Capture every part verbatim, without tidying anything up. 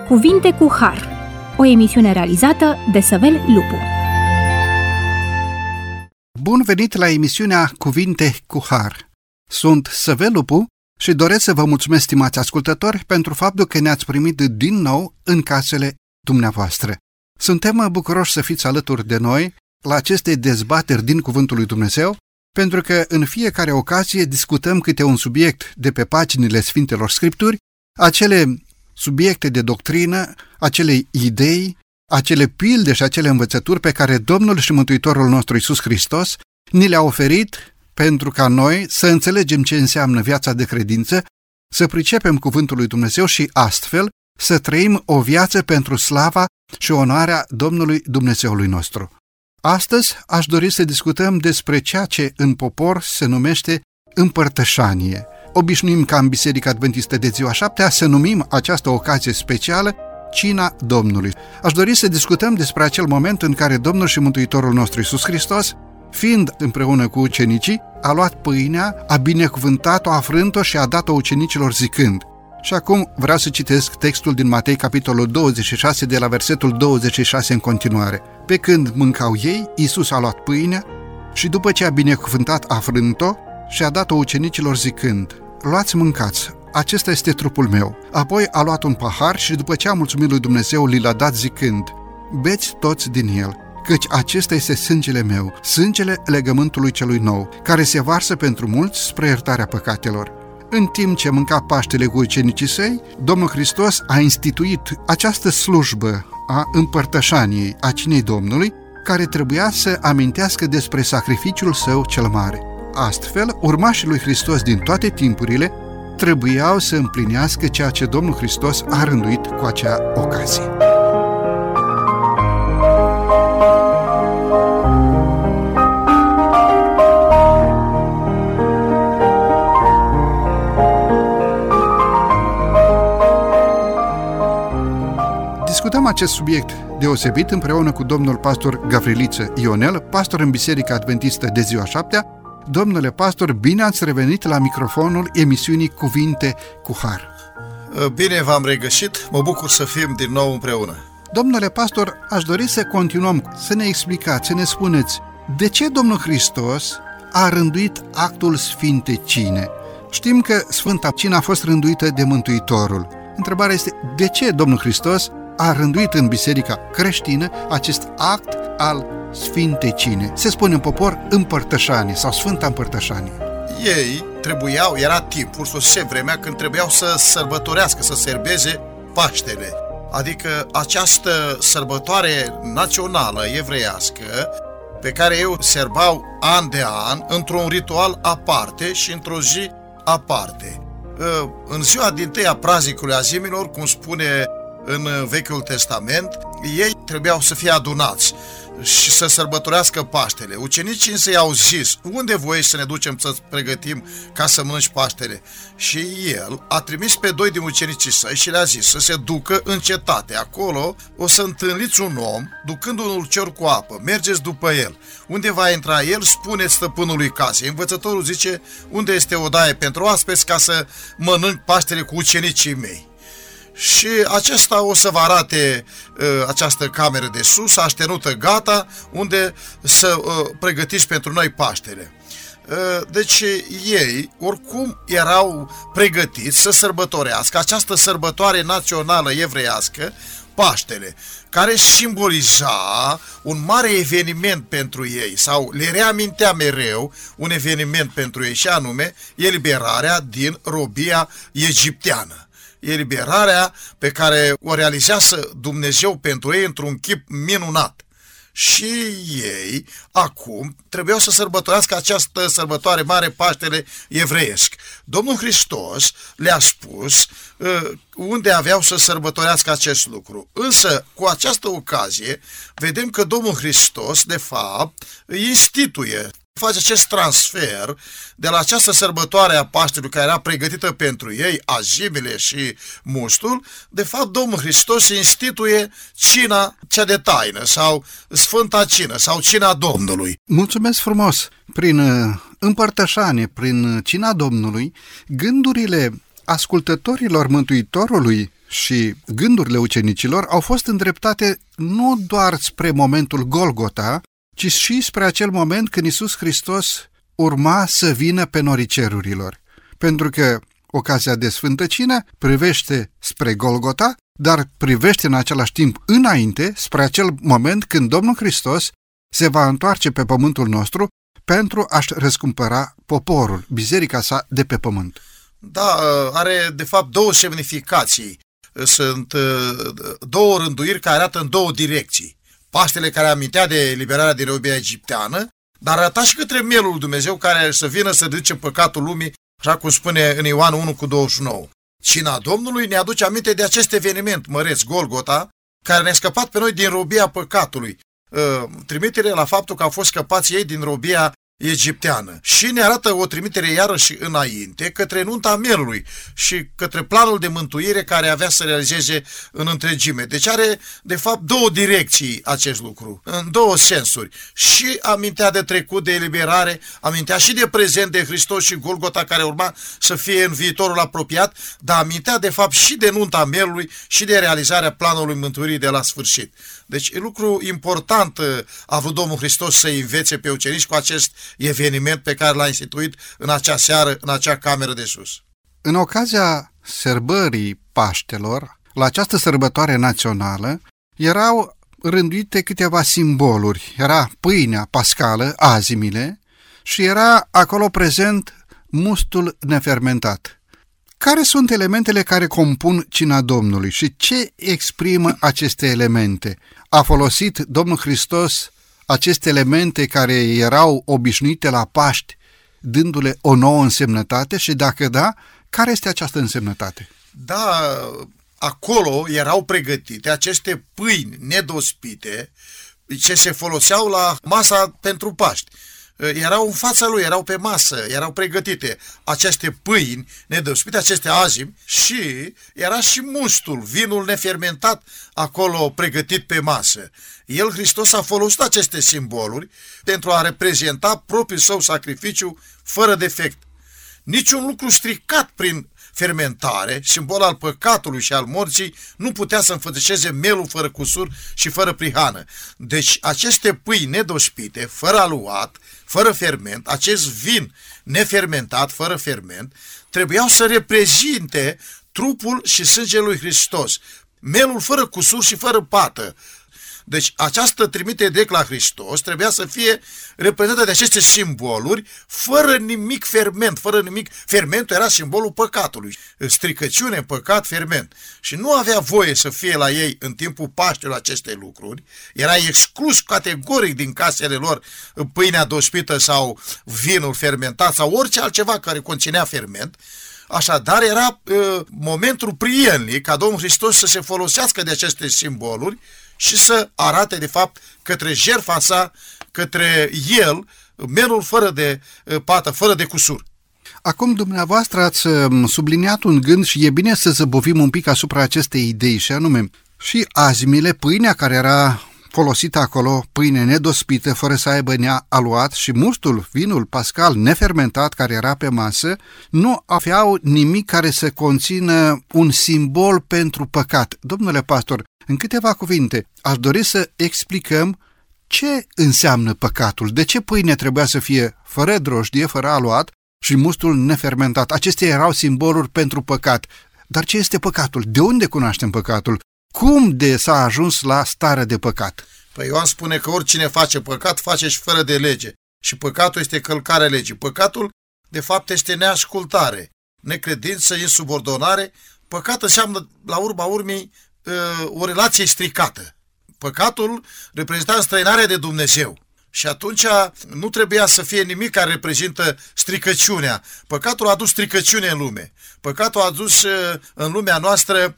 Cuvinte cu Har, o emisiune realizată de Săvel Lupu. Bun venit la emisiunea Cuvinte cu Har. Sunt Săvel Lupu și doresc să vă mulțumesc, stimați ascultători, pentru faptul că ne-ați primit din nou în casele dumneavoastră. Suntem bucuroși să fiți alături de noi la aceste dezbateri din Cuvântul lui Dumnezeu, pentru că în fiecare ocazie discutăm câte un subiect de pe paginile Sfintelor Scripturi, acele subiecte de doctrină, acele idei, acele pilde și acele învățături pe care Domnul și Mântuitorul nostru Iisus Hristos ni le-a oferit pentru ca noi să înțelegem ce înseamnă viața de credință, să pricepem Cuvântul lui Dumnezeu și astfel să trăim o viață pentru slava și onoarea Domnului Dumnezeului nostru. Astăzi aș dori să discutăm despre ceea ce în popor se numește împărtășanie. Obișnuim ca în Biserica Adventistă de ziua șaptea să numim această ocazie specială Cina Domnului. Aș dori să discutăm despre acel moment în care Domnul și Mântuitorul nostru Iisus Hristos, fiind împreună cu ucenicii, a luat pâinea, a binecuvântat-o, a frânt-o și a dat-o ucenicilor zicând. Și acum vreau să citesc textul din Matei, capitolul douăzeci și șase, de la versetul douăzeci și șase în continuare. Pe când mâncau ei, Iisus a luat pâinea și după ce a binecuvântat, a frânt-o și a dat-o ucenicilor zicând: luați, mâncați, acesta este trupul meu. Apoi a luat un pahar și după ce a mulțumit lui Dumnezeu, li l-a dat zicând: beți toți din el, căci acesta este sângele meu, sângele legământului celui nou, care se varsă pentru mulți spre iertarea păcatelor. În timp ce mânca Paștele cu ucenicii săi, Domnul Hristos a instituit această slujbă a împărtășaniei, a cinei Domnului, care trebuia să amintească despre sacrificiul său cel mare. Astfel, urmașii lui Hristos din toate timpurile trebuiau să împlinească ceea ce Domnul Hristos a rânduit cu acea ocazie. Discutăm acest subiect deosebit împreună cu domnul pastor Gavriliță Ionel, pastor în Biserica Adventistă de ziua șaptea. Domnule pastor, bine ați revenit la microfonul emisiunii Cuvinte cu Har. Bine v-am regăsit, mă bucur să fim din nou împreună. Domnule pastor, aș dori să continuăm, să ne explicați, să ne spuneți de ce Domnul Hristos a rânduit actul Sfintei Cine. Știm că Sfânta Cină a fost rânduită de Mântuitorul. Întrebarea este, de ce Domnul Hristos a rânduit în biserica creștină acest act al Sfintei Cine? Se spune în popor împărtășanie sau Sfânta Împărtășanie. Ei trebuiau, era timpul, sosise vremea când trebuiau să sărbătorească, să serbeze Paștele. Adică această sărbătoare națională evreiască pe care ei o serbau an de an într-un ritual aparte și într-o zi aparte. În ziua dintâi a praznicului Azimilor, cum spune în Vechiul Testament, ei trebuiau să fie adunați și să sărbătorească Paștele. Ucenicii însă i-au zis: unde voiți să ne ducem să pregătim ca să mănânci Paștele? Și el a trimis pe doi din ucenicii săi și le-a zis să se ducă în cetate. Acolo o să întâlniți un om ducând un ulcior cu apă, mergeți după el. Unde va intra el, spuneți stăpânului casei. Învățătorul zice: unde este odaie pentru oaspeți ca să mănânc Paștele cu ucenicii mei? Și acesta o să vă arate uh, această cameră de sus, aștenută gata, unde să uh, pregătiți pentru noi Paștele. Uh, deci ei oricum erau pregătiți să sărbătorească această sărbătoare națională evreiască, Paștele, care simboliza un mare eveniment pentru ei, sau le reamintea mereu un eveniment pentru ei, și anume eliberarea din robia egipteană. Eliberarea pe care o realizează Dumnezeu pentru ei într-un chip minunat. Și ei, acum, trebuiau să sărbătorească această sărbătoare mare, Paștele evreiesc. Domnul Hristos le-a spus uh, unde aveau să sărbătorească acest lucru. Însă, cu această ocazie, vedem că Domnul Hristos, de fapt, instituie, face acest transfer de la această sărbătoare a Paștelui care era pregătită pentru ei, azimile și mustul. De fapt, Domnul Hristos instituie cina cea de taină sau Sfânta Cină sau Cina Domnului. Mulțumesc frumos! Prin împărtășanie, prin Cina Domnului, gândurile ascultătorilor Mântuitorului și gândurile ucenicilor au fost îndreptate nu doar spre momentul Golgota, ci și spre acel moment când Iisus Hristos urma să vină pe norii cerurilor. Pentru că ocazia de Sfântă Cină privește spre Golgota, dar privește în același timp înainte, spre acel moment când Domnul Hristos se va întoarce pe pământul nostru pentru a-și răscumpăra poporul, biserica sa de pe pământ. Da, are de fapt două semnificații. Sunt două rânduiri care arată în două direcții. Paștele care amintea de eliberarea din robia egipteană, dar arăta și către mielul lui Dumnezeu care să vină să ridice păcatul lumii, așa cum spune în Ioan unu cu douăzeci și nouă. Cina Domnului ne aduce aminte de acest eveniment măreț, Golgota, care ne-a scăpat pe noi din robia păcatului. Trimitere la faptul că au fost scăpați ei din robia egipteană. Și ne arată o trimitere iarăși înainte către nunta mielului și către planul de mântuire care avea să realizeze în întregime. Deci are de fapt două direcții acest lucru, în două sensuri. Și amintea de trecut, de eliberare, amintea și de prezent de Hristos și Golgota care urma să fie în viitorul apropiat, dar amintea de fapt și de nunta mielului și de realizarea planului mântuirii de la sfârșit. Deci e lucru important a vrut Domnul Hristos să învețe pe ucenici cu acest eveniment pe care l-a instituit în acea seară, în acea cameră de sus. În ocazia sărbării Paștelor, la această sărbătoare națională, erau rânduite câteva simboluri. Era pâinea pascală, azimile, și era acolo prezent mustul nefermentat. Care sunt elementele care compun cina Domnului și ce exprimă aceste elemente? A folosit Domnul Hristos aceste elemente care erau obișnuite la Paști, dându-le o nouă însemnătate și dacă da, care este această însemnătate? Da, acolo erau pregătite aceste pâini nedospite ce se foloseau la masa pentru Paști. Erau în fața lui, erau pe masă, erau pregătite aceste pâini nedospite, aceste azimi și era și mustul, vinul nefermentat acolo pregătit pe masă. El, Hristos, a folosit aceste simboluri pentru a reprezenta propriul său sacrificiu fără defect. Niciun lucru stricat prin fermentare, simbol al păcatului și al morții, nu putea să înfățișeze mielul fără cusur și fără prihană. Deci aceste pâini nedospite, fără aluat, fără ferment, acest vin nefermentat, fără ferment, trebuiau să reprezinte trupul și sângele lui Hristos, mielul fără cusur și fără pată. Deci această trimitere direct la Hristos trebuia să fie reprezentată de aceste simboluri fără nimic ferment, fără nimic. Fermentul era simbolul păcatului, stricăciune, păcat, ferment. Și nu avea voie să fie la ei în timpul Paștelor aceste lucruri. Era exclus categoric din casele lor pâinea dospită sau vinul fermentat sau orice altceva care conținea ferment. Așadar, era uh, momentul prielnic ca Domnul Hristos să se folosească de aceste simboluri și să arate, de fapt, către jertfa sa, către el, mielul fără de pată, fără de cusur. Acum, dumneavoastră ați subliniat un gând și e bine să zăbovim un pic asupra acestei idei, și anume, și azimile, pâinea care era folosită acolo, pâine nedospită, fără să aibă nea aluat, și mustul, vinul pascal nefermentat care era pe masă, nu aveau nimic care să conțină un simbol pentru păcat. Domnule pastor, în câteva cuvinte, aș dori să explicăm ce înseamnă păcatul, de ce pâine trebuia să fie fără drojdie, fără aluat și mustul nefermentat. Acestea erau simboluri pentru păcat. Dar ce este păcatul? De unde cunoaștem păcatul? Cum de s-a ajuns la starea de păcat? Păi Ioan spune că oricine face păcat, face și fără de lege. Și păcatul este călcarea legii. Păcatul, de fapt, este neascultare, necredință, insubordonare. Păcat înseamnă, la urma urmei, o relație stricată. Păcatul reprezenta înstrăinarea de Dumnezeu. Și atunci nu trebuia să fie nimic care reprezintă stricăciunea. Păcatul a adus stricăciune în lume. Păcatul a adus în lumea noastră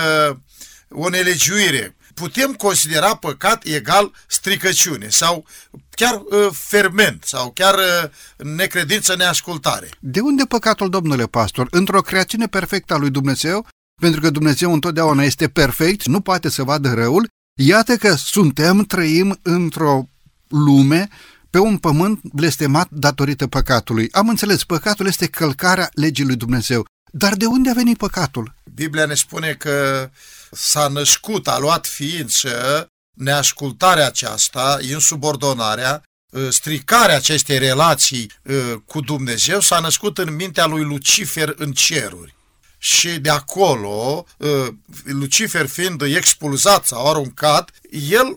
o nelegiuire. Putem considera păcat egal stricăciune sau chiar ferment sau chiar necredință, neascultare. De unde păcatul, domnule pastor? Într-o creațiune perfectă a lui Dumnezeu, pentru că Dumnezeu întotdeauna este perfect, nu poate să vadă răul. Iată că suntem, trăim într-o lume, pe un pământ blestemat datorită păcatului. Am înțeles, păcatul este călcarea legii lui Dumnezeu. Dar de unde a venit păcatul? Biblia ne spune că s-a născut, a luat ființă neascultarea aceasta, insubordonarea, stricarea acestei relații cu Dumnezeu s-a născut în mintea lui Lucifer în ceruri. Și de acolo, Lucifer fiind expulzat sau aruncat, el,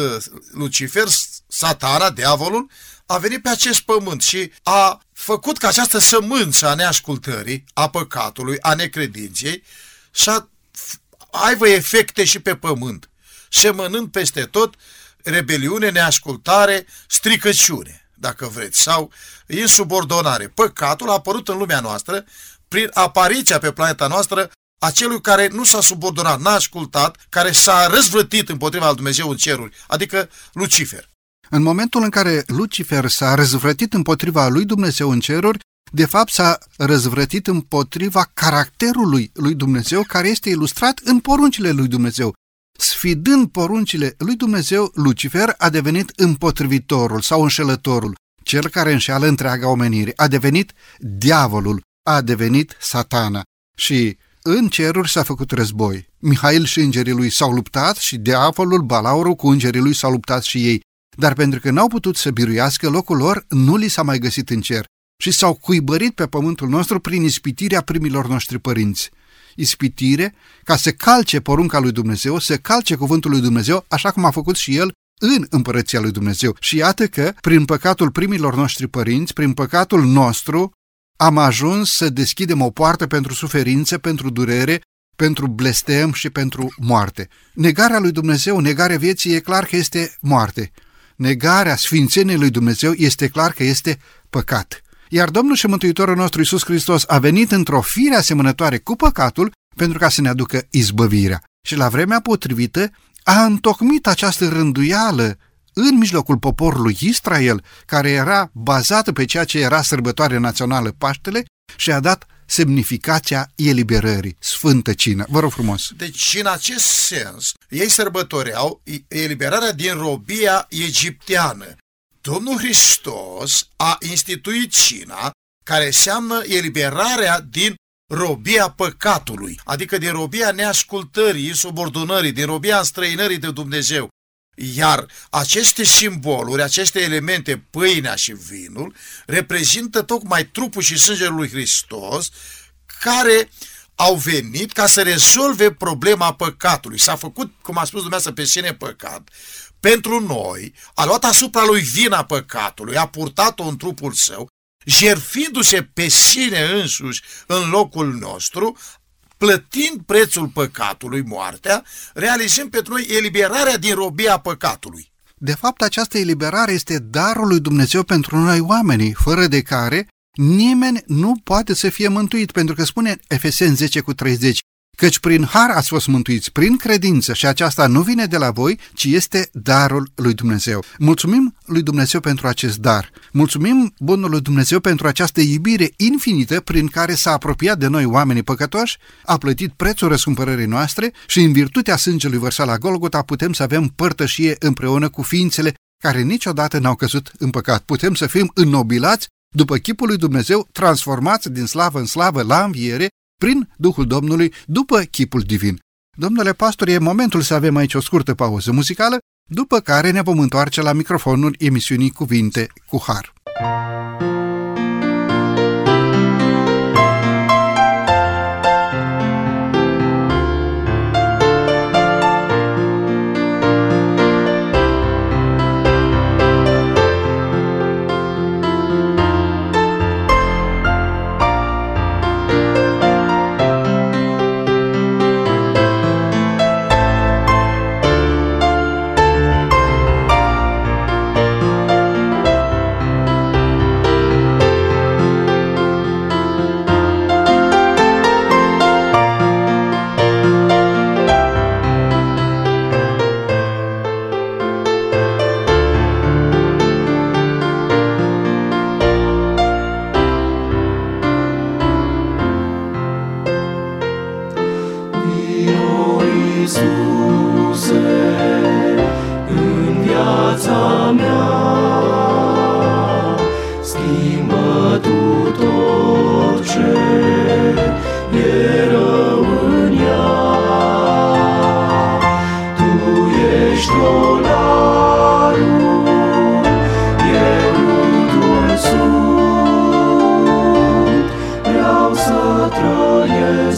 Lucifer, Satana, diavolul, a venit pe acest pământ și a făcut ca această sămânță a neascultării, a păcatului, a necredinței, să aibă efecte și pe pământ, semănând peste tot rebeliune, neascultare, stricăciune, dacă vreți, sau insubordonare. Păcatul a apărut în lumea noastră prin apariția pe planeta noastră a celui care nu s-a subordonat, n-a ascultat, care s-a răzvrătit împotriva lui Dumnezeu în ceruri, adică Lucifer. În momentul în care Lucifer s-a răzvrătit împotriva lui Dumnezeu în ceruri, de fapt s-a răzvrătit împotriva caracterului lui Dumnezeu, care este ilustrat în poruncile lui Dumnezeu. Sfidând poruncile lui Dumnezeu, Lucifer a devenit împotrivitorul sau înșelătorul, cel care înșeală întreaga omenire. A devenit diavolul, a devenit Satana. Și în ceruri s-a făcut război. Mihail și îngerii lui s-au luptat și diavolul, Balaurul, cu îngerii lui s-au luptat și ei. Dar pentru că n-au putut să biruiască, locul lor nu li s-a mai găsit în cer și s-au cuibărit pe pământul nostru prin ispitirea primilor noștri părinți. Ispitire ca să calce porunca lui Dumnezeu, să calce cuvântul lui Dumnezeu, așa cum a făcut și el în împărăția lui Dumnezeu. Și iată că, prin păcatul primilor noștri părinți, prin păcatul nostru, am ajuns să deschidem o poartă pentru suferință, pentru durere, pentru blestem și pentru moarte. Negarea lui Dumnezeu, negarea vieții, e clar că este moarte. Negarea sfințeniei lui Dumnezeu este clar că este păcat. Iar Domnul și Mântuitorul nostru Iisus Hristos a venit într-o fire asemănătoare cu păcatul pentru ca să ne aducă izbăvirea. Și la vremea potrivită a întocmit această rânduială în mijlocul poporului Israel, care era bazată pe ceea ce era sărbătoare națională Paștele, și a dat semnificația eliberării, Sfântă Cină. Vă rog frumos. Deci, în acest sens, ei sărbătoreau eliberarea din robia egipteană. Domnul Hristos a instituit cina, care înseamnă eliberarea din robia păcatului, adică din robia neascultării, insubordonării, din robia înstrăinării de Dumnezeu. Iar aceste simboluri, aceste elemente, pâinea și vinul, reprezintă tocmai trupul și sângele lui Hristos, care au venit ca să rezolve problema păcatului. S-a făcut, cum a spus dumneavoastră, pe sine păcat pentru noi, a luat asupra lui vina păcatului, a purtat-o în trupul său, jertfindu-se pe sine însuși în locul nostru, plătind prețul păcatului, moartea, realizând pentru noi eliberarea din robia păcatului. De fapt, această eliberare este darul lui Dumnezeu pentru noi oamenii, fără de care nimeni nu poate să fie mântuit, pentru că spune Efeseni zece cu treizeci, căci prin har ați fost mântuiți, prin credință, și aceasta nu vine de la voi, ci este darul lui Dumnezeu. Mulțumim lui Dumnezeu pentru acest dar. Mulțumim bunului Dumnezeu pentru această iubire infinită prin care s-a apropiat de noi oamenii păcătoși, a plătit prețul răscumpărării noastre și în virtutea sângelui vărsat la Golgota putem să avem părtășie împreună cu ființele care niciodată n-au căzut în păcat. Putem să fim înnobilați după chipul lui Dumnezeu, transformați din slavă în slavă la înviere, prin Duhul Domnului, după chipul divin. Domnule pastor, e momentul să avem aici o scurtă pauză muzicală, după care ne vom întoarce la microfonul emisiunii Cuvinte cu Har.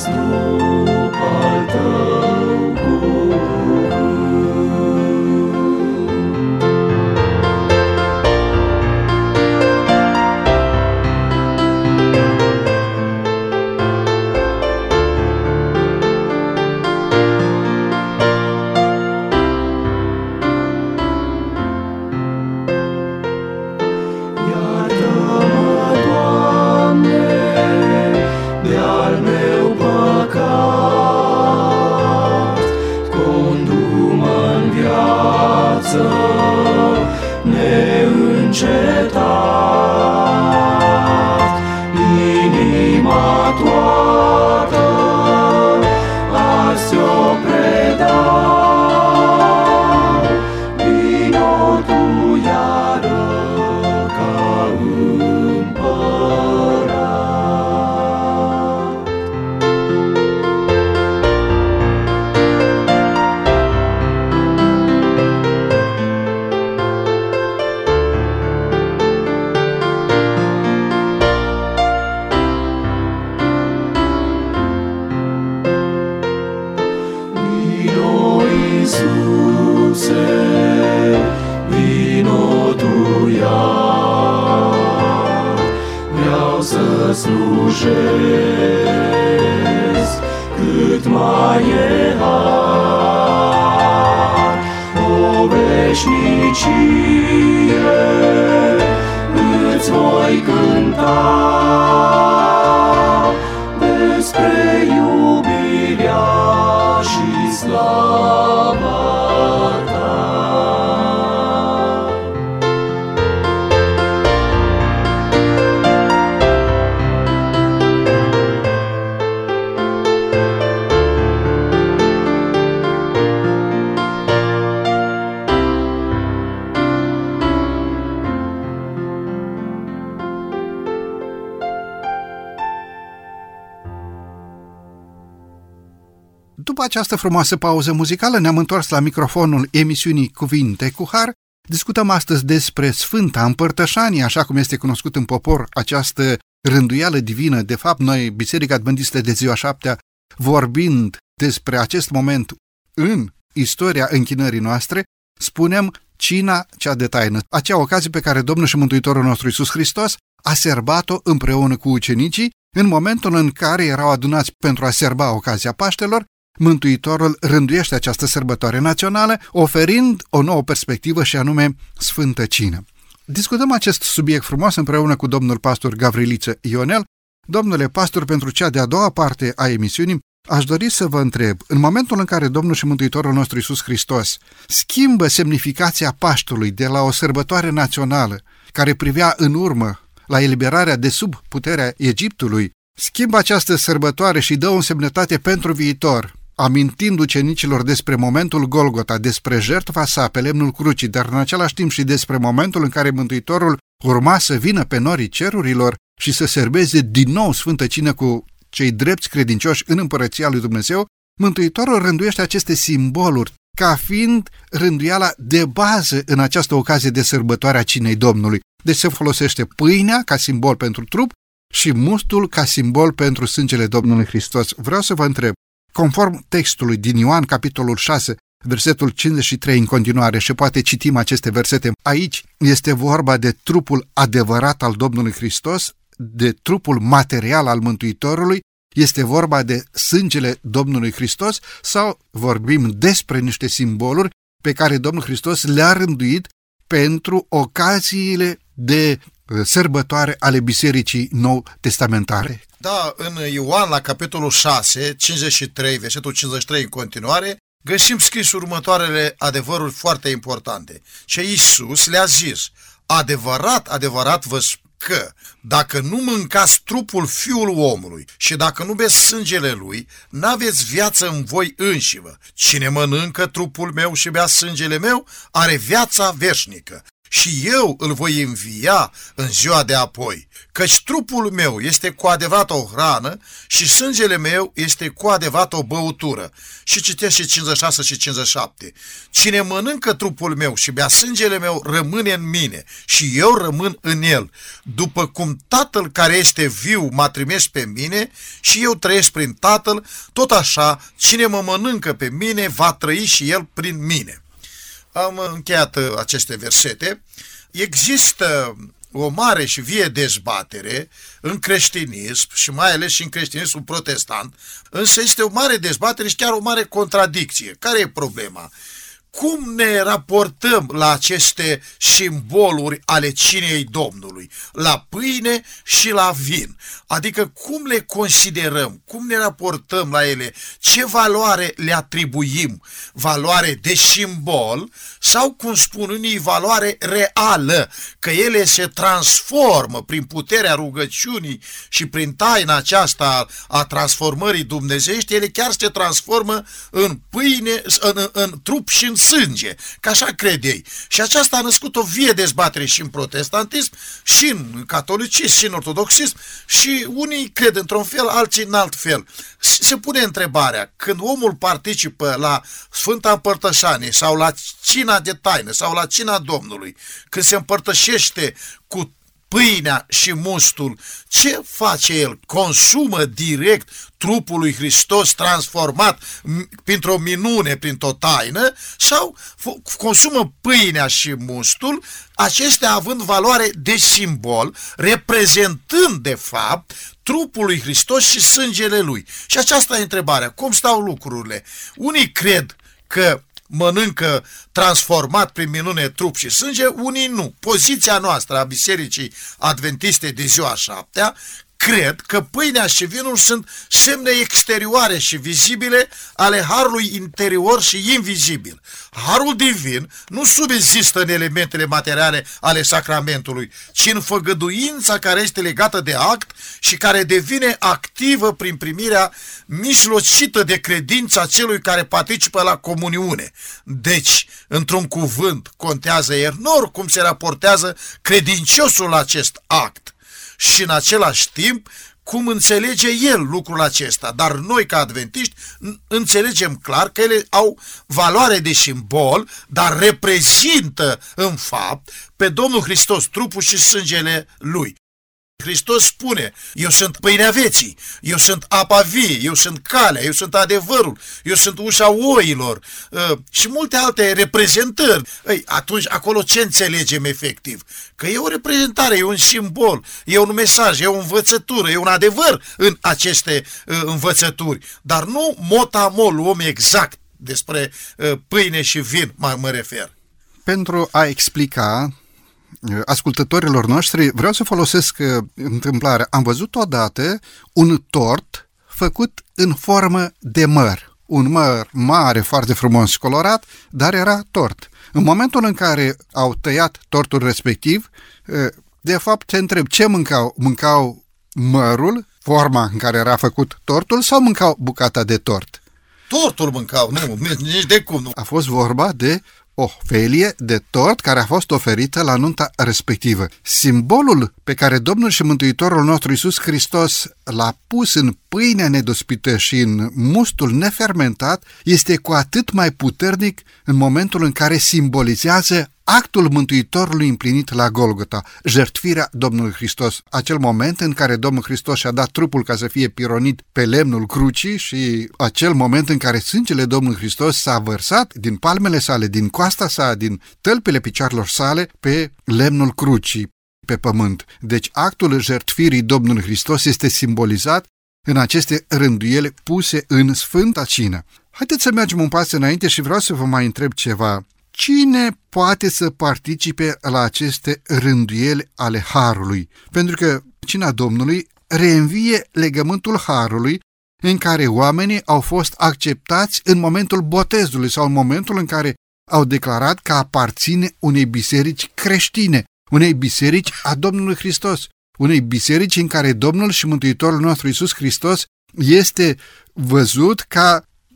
sub al tău cuvânt. Neîncetat, inima toată azi o predau, vino tu iară ca împărat. Vino tu iar, vreau să slujesc cât mai e har. O veșnicie îți voi cânta despre iubirea și slava ta. După această frumoasă pauză muzicală ne-am întors la microfonul emisiunii Cuvinte cu Har. Discutăm astăzi despre Sfânta Împărtășanie, așa cum este cunoscut în popor această rânduială divină. De fapt, noi, Biserica Adventistă de Ziua Șaptea, vorbind despre acest moment în istoria închinării noastre, spunem cina cea de taină, acea ocazie pe care Domnul și Mântuitorul nostru Iisus Hristos a serbat-o împreună cu ucenicii în momentul în care erau adunați pentru a serba ocazia Paștelor. Mântuitorul rânduiește această sărbătoare națională, oferind o nouă perspectivă și anume Sfântă Cină. Discutăm acest subiect frumos împreună cu domnul pastor Gavriliță Ionel. Domnule pastor, pentru cea de-a doua parte a emisiunii, aș dori să vă întreb, în momentul în care Domnul și Mântuitorul nostru Iisus Hristos schimbă semnificația Paștelui de la o sărbătoare națională care privea în urmă la eliberarea de sub puterea Egiptului, schimbă această sărbătoare și dă o însemnătate pentru viitor, amintind ucenicilor despre momentul Golgota, despre jertfa sa pe lemnul crucii, dar în același timp și despre momentul în care Mântuitorul urma să vină pe norii cerurilor și să serbeze din nou Sfântă Cină cu cei drepți credincioși în Împărăția lui Dumnezeu. Mântuitorul rânduiește aceste simboluri ca fiind rânduiala de bază în această ocazie de sărbătoare a Cinei Domnului. Deci se folosește pâinea ca simbol pentru trup și mustul ca simbol pentru sângele Domnului Hristos. Vreau să vă întreb, conform textului din Ioan, capitolul șase, versetul cincizeci și trei în continuare, și poate citim aceste versete, aici este vorba de trupul adevărat al Domnului Hristos, de trupul material al Mântuitorului, este vorba de sângele Domnului Hristos sau vorbim despre niște simboluri pe care Domnul Hristos le-a rânduit pentru ocaziile de sărbătoare ale Bisericii Nou Testamentare? Da, în Ioan, la capitolul șase, cincizeci și trei, versetul cincizeci și trei în continuare, găsim scris următoarele adevăruri foarte importante. Ce Iisus le-a zis: adevărat, adevărat vă spun că dacă nu mâncați trupul Fiul omului și dacă nu beți sângele lui, n-aveți viață în voi înșivă. Cine mănâncă trupul meu și bea sângele meu are viața veșnică și eu îl voi învia în ziua de apoi. Căci trupul meu este cu adevărat o hrană și sângele meu este cu adevărat o băutură. Și citesc și cincizeci și șase și cincizeci și șapte. Cine mănâncă trupul meu și bea sângele meu rămâne în mine și eu rămân în el. După cum Tatăl care este viu m-a trimis pe mine și eu trăiesc prin Tatăl, tot așa cine mă mănâncă pe mine va trăi și el prin mine. Am încheiat aceste versete. Există o mare și vie dezbatere în creștinism și mai ales și în creștinismul protestant, însă este o mare dezbatere și chiar o mare contradicție. Care e problema? Cum ne raportăm la aceste simboluri ale cinei Domnului, la pâine și la vin? Adică cum le considerăm, cum ne raportăm la ele, ce valoare le atribuim? Valoare de simbol sau, cum spun unii, valoare reală, că ele se transformă prin puterea rugăciunii și prin taina aceasta a transformării dumnezeiești, ele chiar se transformă în pâine, în, în trup și în sânge, că așa cred ei. Și aceasta a născut o vie dezbatere și în protestantism, și în catolicism, și în ortodoxism, și unii cred într-un fel, alții în alt fel. Se pune întrebarea, când omul participă la Sfânta Împărtășanie sau la cina de taină sau la cina Domnului, când se împărtășește cu pâinea și mustul, ce face el? Consumă direct trupul lui Hristos transformat printr-o minune, printr-o taină, sau consumă pâinea și mustul, acestea având valoare de simbol, reprezentând de fapt trupul lui Hristos și sângele lui. Și aceasta e întrebarea. Cum stau lucrurile? Unii cred că mănâncă transformat prin minune trup și sânge, unii nu. Poziția noastră a Bisericii Adventiste de ziua șaptea, cred că pâinea și vinul sunt semne exterioare și vizibile ale harului interior și invizibil. Harul divin nu subexistă în elementele materiale ale sacramentului, ci în făgăduința care este legată de act și care devine activă prin primirea mijlocită de credința celui care participă la comuniune. Deci, într-un cuvânt, contează enorm cum se raportează credinciosul la acest act. Și în același timp, cum înțelege el lucrul acesta. Dar noi, ca adventiști, înțelegem clar că ele au valoare de simbol, dar reprezintă în fapt pe Domnul Hristos, trupul și sângele Lui. Hristos spune, eu sunt pâinea vieții, eu sunt apa vie, eu sunt calea, eu sunt adevărul, eu sunt ușa oilor uh, și multe alte reprezentări. Ei, atunci, acolo ce înțelegem efectiv? Că e o reprezentare, e un simbol, e un mesaj, e o învățătură, e un adevăr în aceste uh, învățături, dar nu mot-a-mot luăm exact despre uh, pâine și vin, mă, mă refer. Pentru a explica ascultătorilor noștri, vreau să folosesc uh, întâmplarea. Am văzut odată un tort făcut în formă de măr. Un măr mare, foarte frumos colorat, dar era tort. În momentul în care au tăiat tortul respectiv, uh, de fapt te întreb, ce mâncau? Mâncau mărul, forma în care era făcut tortul, sau mâncau bucata de tort? Tortul mâncau, nu, nici de cum nu. A fost vorba de o felie de tort care a fost oferită la nunta respectivă. Simbolul pe care Domnul și Mântuitorul nostru Iisus Hristos l-a pus în pâinea nedospită și în mustul nefermentat este cu atât mai puternic în momentul în care simbolizează actul Mântuitorului împlinit la Golgota, jertfirea Domnului Hristos, acel moment în care Domnul Hristos și-a dat trupul ca să fie pironit pe lemnul crucii și acel moment în care sângele Domnului Hristos s-a vărsat din palmele sale, din coasta sa, din tălpile picioarelor sale pe lemnul crucii, pe pământ. Deci actul jertfirii Domnului Hristos este simbolizat în aceste rânduiele puse în Sfânta Cină. Haideți să mergem un pas înainte și vreau să vă mai întreb ceva. Cine poate să participe la aceste rânduieli ale Harului? Pentru că cina Domnului reînvie legământul Harului în care oamenii au fost acceptați în momentul botezului sau în momentul în care au declarat că aparține unei biserici creștine, unei biserici a Domnului Hristos, unei biserici în care Domnul și Mântuitorul nostru Iisus Hristos este văzut ca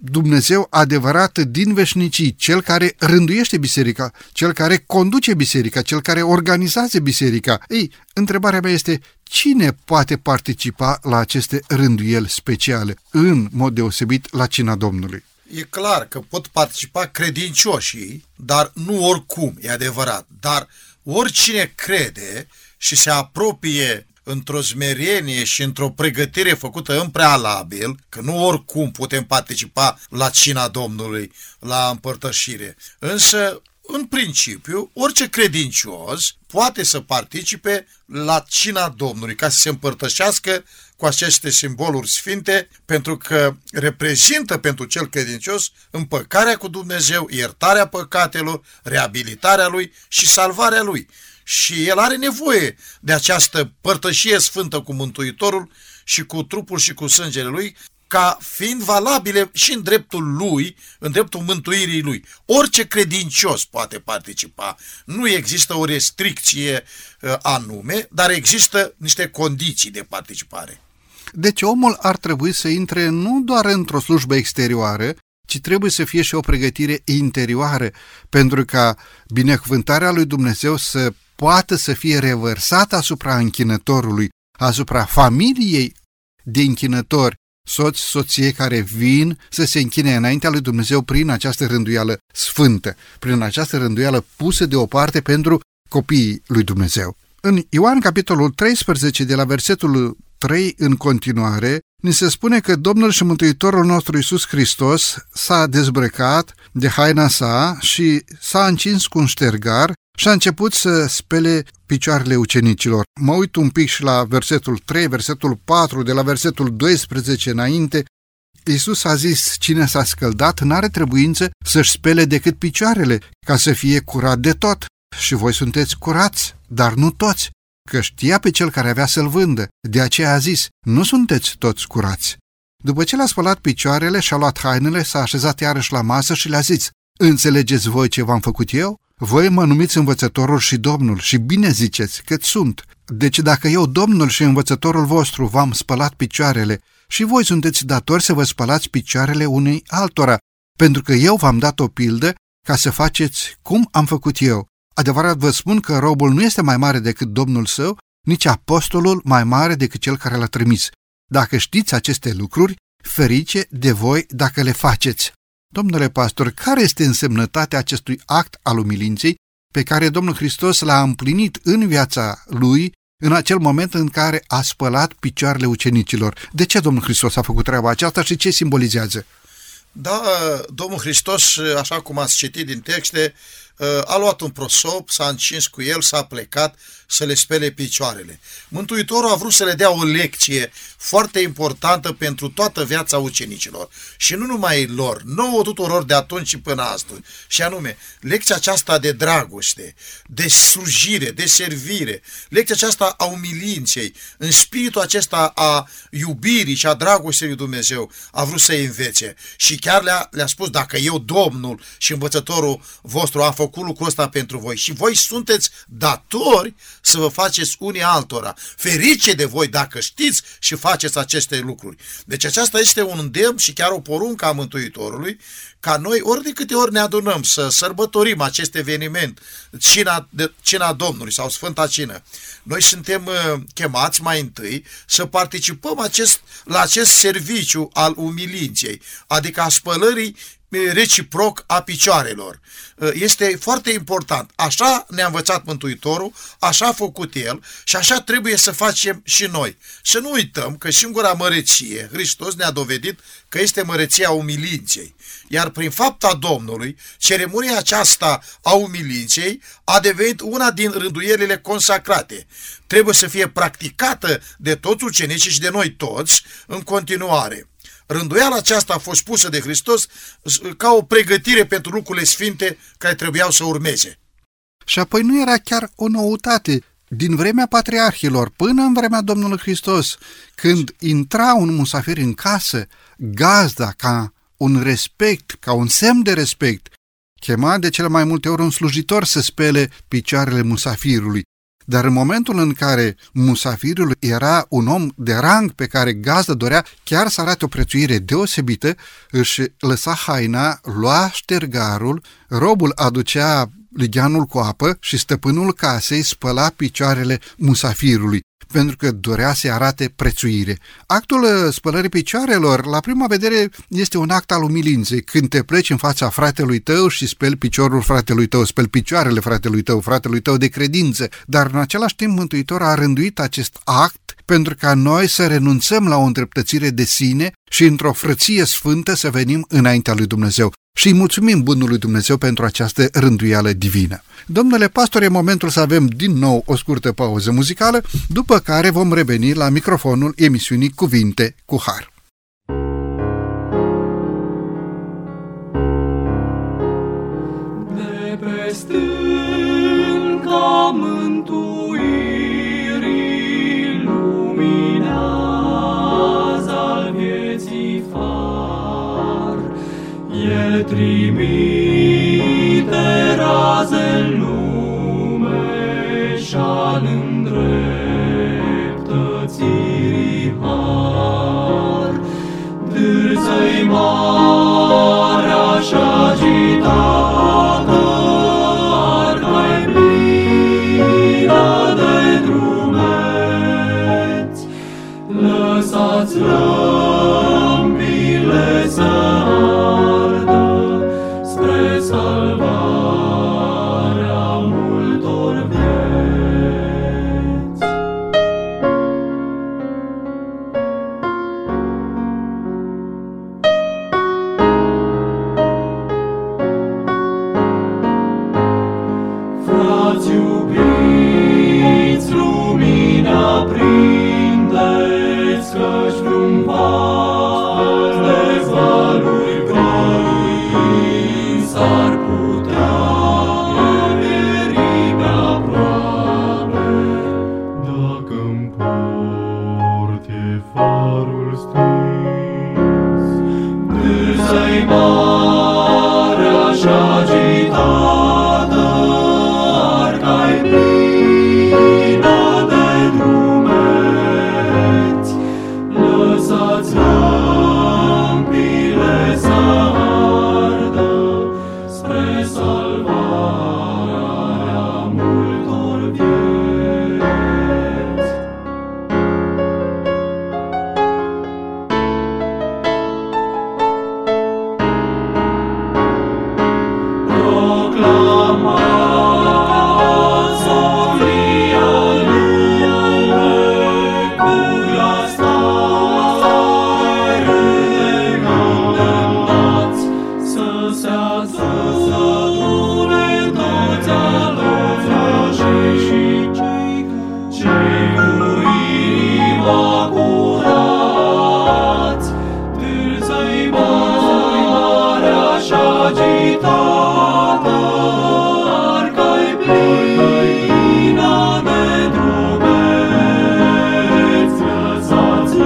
Dumnezeu adevărat din veșnicii, Cel care rânduiește biserica, Cel care conduce biserica, Cel care organizează biserica. Ei, întrebarea mea este, cine poate participa la aceste rânduieli speciale, în mod deosebit la cina Domnului? E clar că pot participa credincioșii, dar nu oricum, e adevărat. Dar oricine crede și se apropie într-o smerenie și într-o pregătire făcută în prealabil, că nu oricum putem participa la cina Domnului, la împărtășire. Însă, în principiu, orice credincios poate să participe la cina Domnului, ca să se împărtășească cu aceste simboluri sfinte, pentru că reprezintă pentru cel credincios împăcarea cu Dumnezeu, iertarea păcatelor, reabilitarea lui și salvarea lui. Și el are nevoie de această părtășie sfântă cu Mântuitorul și cu trupul și cu sângele lui, ca fiind valabile și în dreptul lui, în dreptul mântuirii lui. Orice credincios poate participa. Nu există o restricție uh, anume, dar există niște condiții de participare. Deci omul ar trebui să intre nu doar într-o slujbă exterioară, ci trebuie să fie și o pregătire interioară, pentru ca binecuvântarea lui Dumnezeu să poată să fie revărsată asupra închinătorului, asupra familiei de închinători, soți, soție care vin să se închine înaintea lui Dumnezeu prin această rânduială sfântă, prin această rânduială pusă deoparte pentru copiii lui Dumnezeu. În Ioan, capitolul treisprezece, de la versetul trei în continuare, ni se spune că Domnul și Mântuitorul nostru Iisus Hristos s-a dezbrăcat de haina sa și s-a încins cu un ștergar și a început să spele picioarele ucenicilor. Mă uit un pic și la versetul trei, versetul patru, de la versetul doisprezece înainte. Iisus a zis, cine s-a scăldat n-are trebuință să-și spele decât picioarele, ca să fie curat de tot. Și voi sunteți curați, dar nu toți, că știa pe cel care avea să-l vândă. De aceea a zis, nu sunteți toți curați. După ce le-a spălat picioarele și-a luat hainele, s-a așezat iarăși la masă și le-a zis, înțelegeți voi ce v-am făcut eu? Voi mă numiți învățătorul și Domnul și bine ziceți că sunt. Deci dacă eu, Domnul și învățătorul vostru, v-am spălat picioarele și voi sunteți datori să vă spălați picioarele unei altora, pentru că eu v-am dat o pildă ca să faceți cum am făcut eu. Adevărat vă spun că robul nu este mai mare decât Domnul său, nici apostolul mai mare decât cel care l-a trimis. Dacă știți aceste lucruri, ferice de voi dacă le faceți. Domnule pastor, care este însemnătatea acestui act al umilinței pe care Domnul Hristos l-a împlinit în viața lui în acel moment în care a spălat picioarele ucenicilor? De ce Domnul Hristos a făcut treaba aceasta și ce simbolizează? Da, Domnul Hristos, așa cum ați citit din texte, a luat un prosop, s-a încins cu el, s-a plecat să le spele picioarele. Mântuitorul a vrut să le dea o lecție foarte importantă pentru toată viața ucenicilor și nu numai lor, nouă tuturor de atunci și până astăzi. Și anume, lecția aceasta de dragoste, de slujire, de servire, lecția aceasta a umilinței, în spiritul acesta a iubirii și a dragostei lui Dumnezeu, a vrut să-i învețe. Și chiar le-a, le-a spus, dacă eu, Domnul și învățătorul vostru, am făcut lucrul ăsta pentru voi și voi sunteți datori să vă faceți unii altora. Ferice de voi dacă știți și faceți aceste lucruri. Deci aceasta este un îndemn și chiar o poruncă a Mântuitorului, ca noi ori de câte ori ne adunăm să sărbătorim acest eveniment, cina, de, cina Domnului sau Sfânta Cină, noi suntem uh, chemați mai întâi să participăm acest, la acest serviciu al umilinței, adică a spălării reciproc a picioarelor. Este foarte important. Așa ne-a învățat Mântuitorul, așa a făcut El și așa trebuie să facem și noi. Să nu uităm că singura măreție, Hristos ne-a dovedit că este măreția umilinței. Iar prin fapta Domnului, ceremonia aceasta a umilinței a devenit una din rânduielile consacrate. Trebuie să fie practicată de toți ucenicii și de noi toți în continuare. Rânduiala aceasta a fost pusă de Hristos ca o pregătire pentru lucrurile sfinte care trebuiau să urmeze. Și apoi nu era chiar o noutate. Din vremea patriarhilor până în vremea Domnului Hristos, când intra un musafir în casă, gazda, ca un respect, ca un semn de respect, chema de cele mai multe ori un slujitor să spele picioarele musafirului. Dar în momentul în care musafirul era un om de rang pe care gazda dorea chiar să arate o prețuire deosebită, își lăsa haina, lua ștergarul, robul aducea ligheanul cu apă și stăpânul casei spăla picioarele musafirului, pentru că dorea să arate prețuire. Actul spălării picioarelor, la prima vedere, este un act al umilinței. Când te pleci în fața fratelui tău și speli piciorul fratelui tău, speli picioarele fratelui tău, fratelui tău de credință, dar în același timp Mântuitorul a rânduit acest act pentru ca noi să renunțăm la o îndreptățire de sine și într-o frăție sfântă să venim înaintea lui Dumnezeu. Și îi mulțumim bunului Dumnezeu pentru această rânduială divină. Domnule pastor, e momentul să avem din nou o scurtă pauză muzicală, după care vom reveni la microfonul emisiunii Cuvinte cu Har. De pe stânca mântuirii luminează al vieții far, El trimite raze în lume și-al îndreptățirii har. Dârză-i marea și-agitată, arca-i plină de drumeți. Lăsați lămpile să ardă spre salvarea multor vieți. Frați iubiți, lumina prindeți, căci vreun vas de valuri grăi s-ar putea pieri pe aproape. Dacă-mi port e farul stins, dârză-i marea și-agitată, arca-i plină de drumeți. Lăsați lămpile să ardă spre salvarea multor vieți. Proclamați solia lumei cu glas tare, îndemnați să se adune toți alăvrașii și cei cu inima curați. Dârză-i marea și-agitată, arca-i plină de drumeți. Lăsați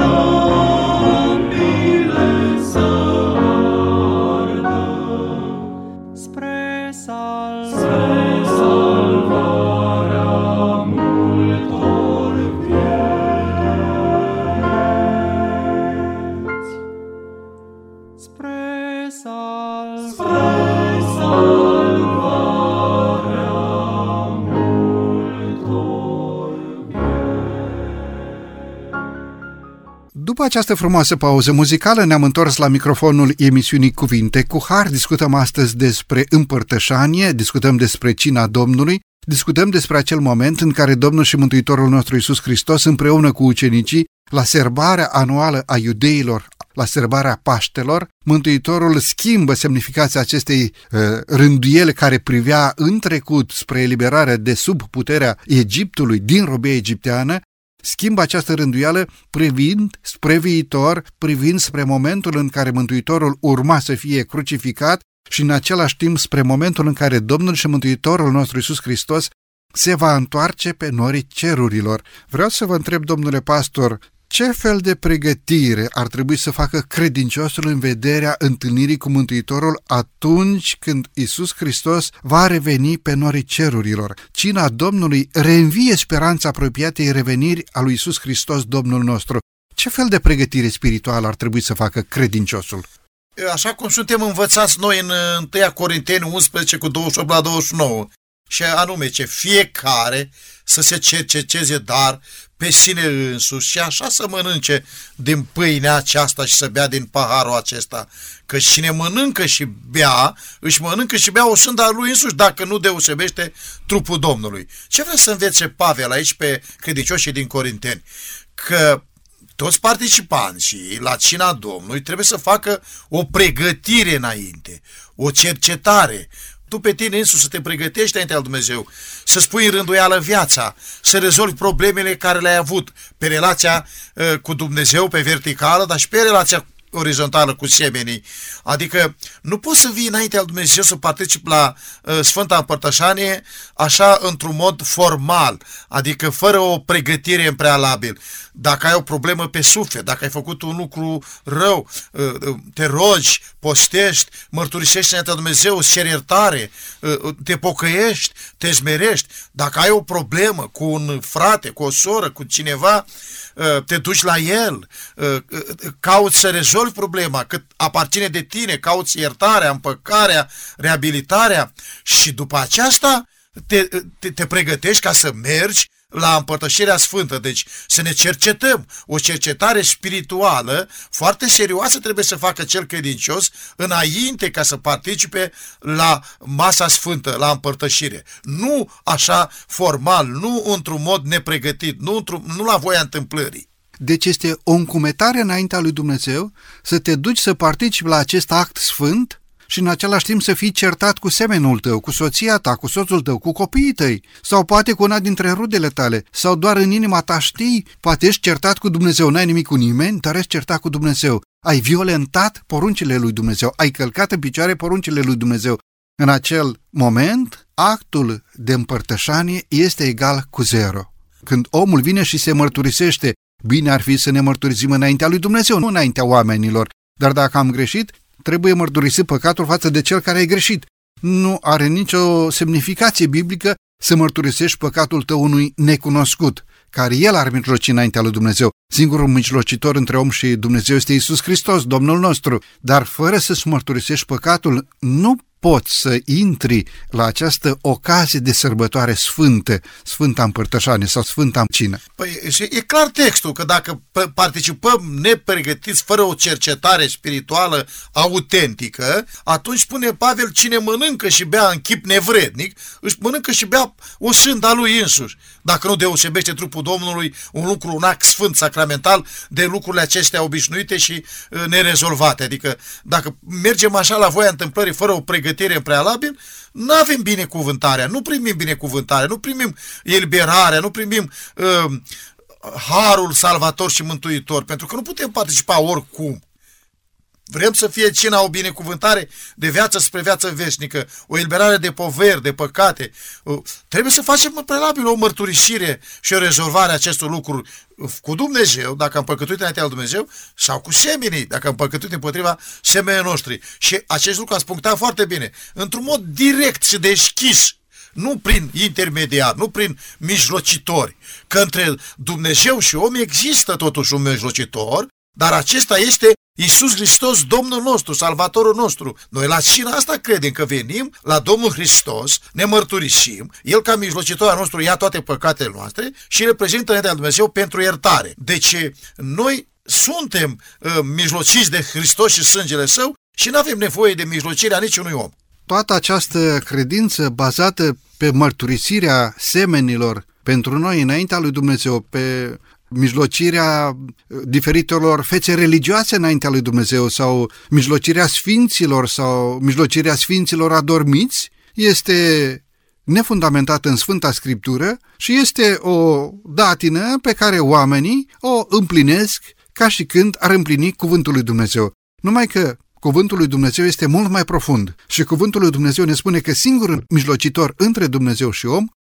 lămpile să ardă spre salvarea multor vieți. Spre salvarea multor vieți. După această frumoasă pauză muzicală ne-am întors la microfonul emisiunii Cuvinte cu Har. Discutăm astăzi despre împărtășanie, discutăm despre cina Domnului, discutăm despre acel moment în care Domnul și Mântuitorul nostru Iisus Hristos împreună cu ucenicii la sărbarea anuală a iudeilor, la sărbarea Paștelor, Mântuitorul schimbă semnificația acestei uh, rânduiele care privea în trecut spre eliberarea de sub puterea Egiptului din robia egipteană, schimbă această rânduială privind spre viitor, privind spre momentul în care Mântuitorul urma să fie crucificat și în același timp spre momentul în care Domnul și Mântuitorul nostru Iisus Hristos se va întoarce pe norii cerurilor. Vreau să vă întreb, domnule pastor, Ce fel de pregătire ar trebui să facă credinciosul în vederea întâlnirii cu Mântuitorul atunci când Iisus Hristos va reveni pe norii cerurilor? Cina Domnului reînvie speranța apropiatei reveniri a lui Iisus Hristos, Domnul nostru. Ce fel de pregătire spirituală ar trebui să facă credinciosul? Așa cum suntem învățați noi în întâi Corinteni unsprezece cu douăzeci și opt la douăzeci și nouă, și anume ce fiecare să se cerceteze dar pe sine însuși și așa să mănânce din pâinea aceasta și să bea din paharul acesta. Că cine mănâncă și bea, își mănâncă și bea o sânda lui însuși, dacă nu deosebește trupul Domnului. Ce vrea să învețe Pavel aici pe credincioșii din Corinteni? Că toți participanții la cina Domnului trebuie să facă o pregătire înainte, o cercetare. Tu pe tine însuși să te pregătești înainte al Dumnezeu, să spui în rânduială viața, să rezolvi problemele care le-ai avut pe relația uh, cu Dumnezeu, pe verticală, dar și pe relația orizontală cu semenii. Adică nu poți să vii înainte al Dumnezeu să participi la uh, Sfânta Împărtășanie așa într-un mod formal, adică fără o pregătire în prealabil. Dacă ai o problemă pe suflet, dacă ai făcut un lucru rău, uh, te rogi, postești, mărturisești înaintea Dumnezeu, îți ceri iertare, uh, te pocăiești, te smerești. Dacă ai o problemă cu un frate, cu o soră, cu cineva, te duci la el, cauți să rezolvi problema, cât aparține de tine, cauți iertarea, împăcarea, reabilitarea și după aceasta te, te, te pregătești ca să mergi la împărtășirea sfântă. Deci să ne cercetăm. O cercetare spirituală foarte serioasă trebuie să facă cel credincios înainte ca să participe la masa sfântă, la împărtășire. Nu așa formal, nu într-un mod nepregătit, nu, nu la voia întâmplării. Deci este o încumetare înaintea lui Dumnezeu să te duci să participi la acest act sfânt și în același timp să fii certat cu semenul tău, cu soția ta, cu soțul tău, cu copiii tăi, sau poate cu una dintre rudele tale, sau doar în inima ta știi, poate ești certat cu Dumnezeu, n-ai nimic cu nimeni, dar ești certat cu Dumnezeu. Ai violentat poruncile lui Dumnezeu, ai călcat în picioare poruncile lui Dumnezeu. În acel moment, actul de împărtășanie este egal cu zero. Când omul vine și se mărturisește, bine ar fi să ne mărturisim înaintea lui Dumnezeu, nu înaintea oamenilor, dar dacă am greșit, trebuie mărturisit păcatul față de cel care a greșit. Nu are nicio semnificație biblică să mărturisești păcatul tău unui necunoscut, care el ar mijloci înaintea lui Dumnezeu. Singurul mijlocitor între om și Dumnezeu este Iisus Hristos, Domnul nostru. Dar fără să-ți mărturisești păcatul, nu poți să intri la această ocazie de sărbătoare sfântă, Sfânta Împărtășanie sau Sfânta Cină. Păi e clar textul că dacă participăm nepregătiți, fără o cercetare spirituală autentică, atunci spune Pavel, cine mănâncă și bea în chip nevrednic, își mănâncă și bea o sânda lui însuși. Dacă nu deosebește trupul Domnului un lucru, un act sfânt, sacramental, de lucrurile acestea obișnuite și uh, nerezolvate. Adică dacă mergem așa la voia întâmplării fără o pregătire în prealabil, nu avem binecuvântarea, nu primim binecuvântarea, nu primim eliberarea, nu primim uh, harul salvator și mântuitor, pentru că nu putem participa oricum. Vrem să fie cina o binecuvântare de viață spre viață veșnică, o eliberare de poveri, de păcate. Trebuie să facem în prealabil o mărturisire și o rezolvare a acestor lucruri cu Dumnezeu, dacă am păcătuit înaintea lui Dumnezeu, sau cu semenii, dacă am păcătuit împotriva semenii noștri. Și acest lucru a punctat foarte bine, într-un mod direct și deschis, nu prin intermediar, nu prin mijlocitori, că între Dumnezeu și om există totuși un mijlocitor, dar acesta este Iisus Hristos, Domnul nostru, Salvatorul nostru. Noi la cina asta credem că venim la Domnul Hristos, ne mărturisim, El ca mijlocitor al nostru ia toate păcatele noastre și le prezintă înaintea lui Dumnezeu pentru iertare. Deci noi suntem uh, mijlociți de Hristos și sângele Său și nu avem nevoie de mijlocirea niciunui om. Toată această credință bazată pe mărturisirea semenilor pentru noi înaintea lui Dumnezeu, pe mijlocirea diferitelor fețe religioase înaintea lui Dumnezeu sau mijlocirea sfinților sau mijlocirea sfinților adormiți, este nefundamentată în Sfânta Scriptură și este o datină pe care oamenii o împlinesc ca și când ar împlini cuvântul lui Dumnezeu. Numai că cuvântul lui Dumnezeu este mult mai profund și cuvântul lui Dumnezeu ne spune că singurul mijlocitor între Dumnezeu și om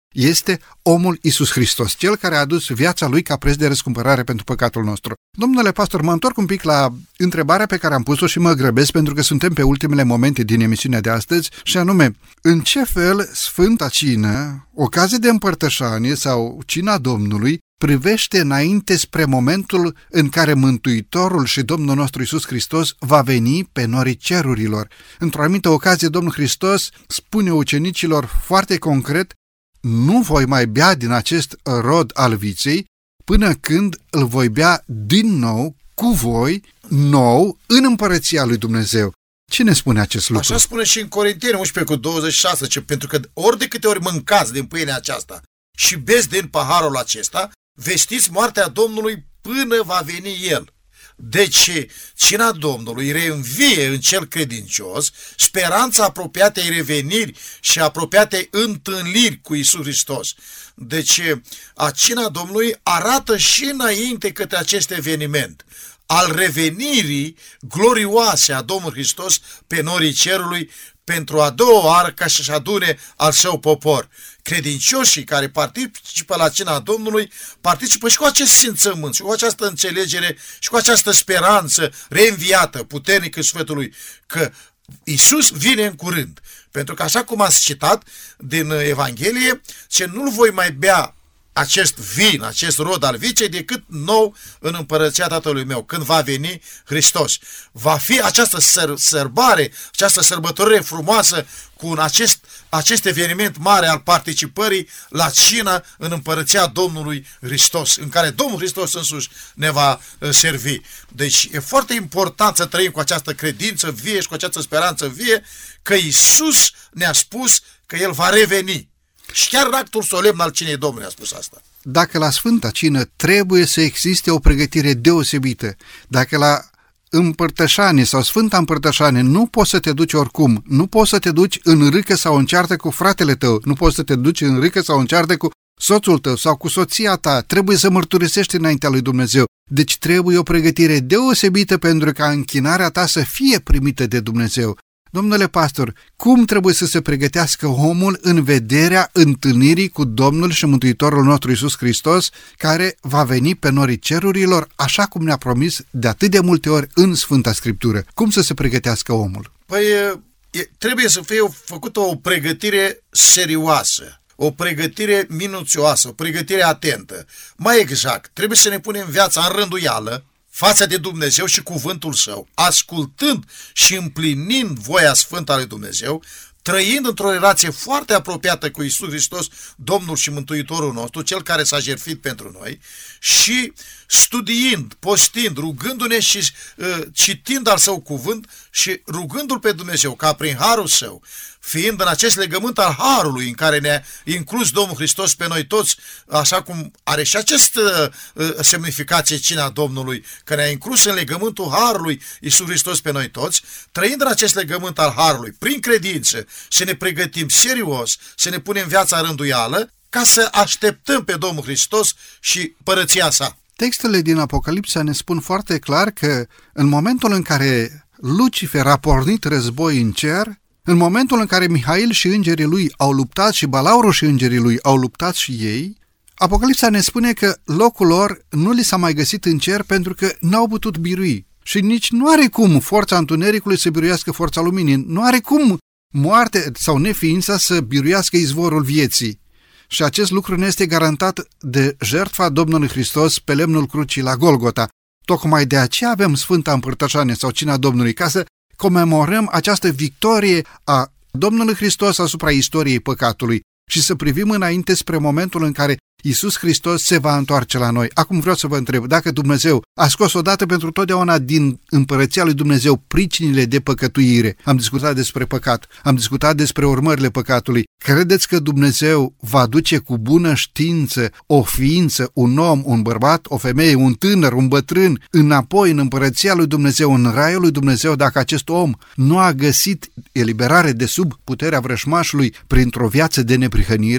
este omul Iisus Hristos, cel care a adus viața lui ca preț de răscumpărare pentru păcatul nostru. Domnule pastor, mă întorc un pic la întrebarea pe care am pus-o și mă grăbesc pentru că suntem pe ultimele momente din emisiunea de astăzi, și anume, în ce fel Sfânta Cină, ocazie de împărtășanie sau Cina Domnului, privește înainte spre momentul în care Mântuitorul și Domnul nostru Iisus Hristos va veni pe norii cerurilor. Într-o anumită ocazie, Domnul Hristos spune ucenicilor foarte concret: nu voi mai bea din acest rod al viței până când îl voi bea din nou cu voi, nou, în împărăția lui Dumnezeu. Cine spune acest lucru? Așa spune și în Corinteni unsprezece cu douăzeci și șase, ce, pentru că ori de câte ori mâncați din pâinea aceasta și beți din paharul acesta, vestiți moartea Domnului până va veni El. Deci, cina Domnului reînvie în cel credincios speranța apropiatei reveniri și apropiatei întâlniri cu Iisus Hristos. Deci, a cina Domnului arată și înainte către acest eveniment al revenirii glorioase a Domnului Hristos pe norii cerului pentru a doua oară ca să-și adune al său popor. Credincioșii care participă la cina Domnului participă și cu acest simțământ, și cu această înțelegere și cu această speranță reînviată, puternică Sfântului, că Iisus vine în curând. Pentru că, așa cum ați citat din Evanghelie, ce nu-l voi mai bea acest vin, acest rod al vicei, decât nou în împărăția Tatălui meu, când va veni Hristos. Va fi această săr- sărbare, această sărbătorire frumoasă cu un acest, acest eveniment mare al participării la cină în împărăția Domnului Hristos, în care Domnul Hristos însuși ne va uh, servi. Deci e foarte important să trăim cu această credință vie și cu această speranță vie că Iisus ne-a spus că El va reveni. Și chiar în actul solemn al cinei Domnului a spus asta. Dacă la Sfânta Cină trebuie să existe o pregătire deosebită, dacă la împărtășanie sau Sfânta Împărtășanie nu poți să te duci oricum, nu poți să te duci în râcă sau în ceartă cu fratele tău, nu poți să te duci în râcă sau în ceartă cu soțul tău sau cu soția ta, trebuie să mărturisești înaintea lui Dumnezeu. Deci trebuie o pregătire deosebită pentru ca închinarea ta să fie primită de Dumnezeu. Domnule pastor, cum trebuie să se pregătească omul în vederea întâlnirii cu Domnul și Mântuitorul nostru Iisus Hristos, care va veni pe norii cerurilor, așa cum ne-a promis de atât de multe ori în Sfânta Scriptură? Cum să se pregătească omul? Păi e, trebuie să fie făcută o pregătire serioasă, o pregătire minuțioasă, o pregătire atentă. Mai exact, trebuie să ne punem viața în rânduială față de Dumnezeu și cuvântul Său, ascultând și împlinind voia sfântă a lui Dumnezeu, trăind într-o relație foarte apropiată cu Iisus Hristos, Domnul și Mântuitorul nostru, Cel care s-a jertfit pentru noi, și studiind, postind, rugându-ne și uh, citind al Său cuvânt și rugându-L pe Dumnezeu ca prin harul Său, fiind în acest legământ al harului în care ne-a inclus Domnul Hristos pe noi toți, așa cum are și această uh, semnificație cina Domnului, că ne-a inclus în legământul harului Iisus Hristos pe noi toți, trăind în acest legământ al harului, prin credință, să ne pregătim serios, să ne punem viața în rânduială, ca să așteptăm pe Domnul Hristos și părăția Sa. Textele din Apocalipsa ne spun foarte clar că în momentul în care Lucifer a pornit război în cer, în momentul în care Mihail și îngerii lui au luptat și Balaurul și îngerii lui au luptat și ei, Apocalipsa ne spune că locul lor nu li s-a mai găsit în cer pentru că n-au putut birui. Și nici nu are cum forța întunericului să biruiască forța luminii, nu are cum moarte sau neființa să biruiască izvorul vieții. Și acest lucru ne este garantat de jertfa Domnului Hristos pe lemnul crucii la Golgota. Tocmai de aceea avem Sfânta Împărtășanie sau Cina Domnului, ca să comemorăm această victorie a Domnului Hristos asupra istoriei păcatului și să privim înainte spre momentul în care Iisus Hristos se va întoarce la noi. Acum vreau să vă întreb, dacă Dumnezeu a scos odată pentru totdeauna din împărăția lui Dumnezeu pricinile de păcătuire, am discutat despre păcat, am discutat despre urmările păcatului, credeți că Dumnezeu va duce cu bună știință o ființă, un om, un bărbat, o femeie, un tânăr, un bătrân, înapoi în împărăția lui Dumnezeu, în raiul lui Dumnezeu, dacă acest om nu a găsit eliberare de sub puterea vrășmașului printr-o viață de neprihănire?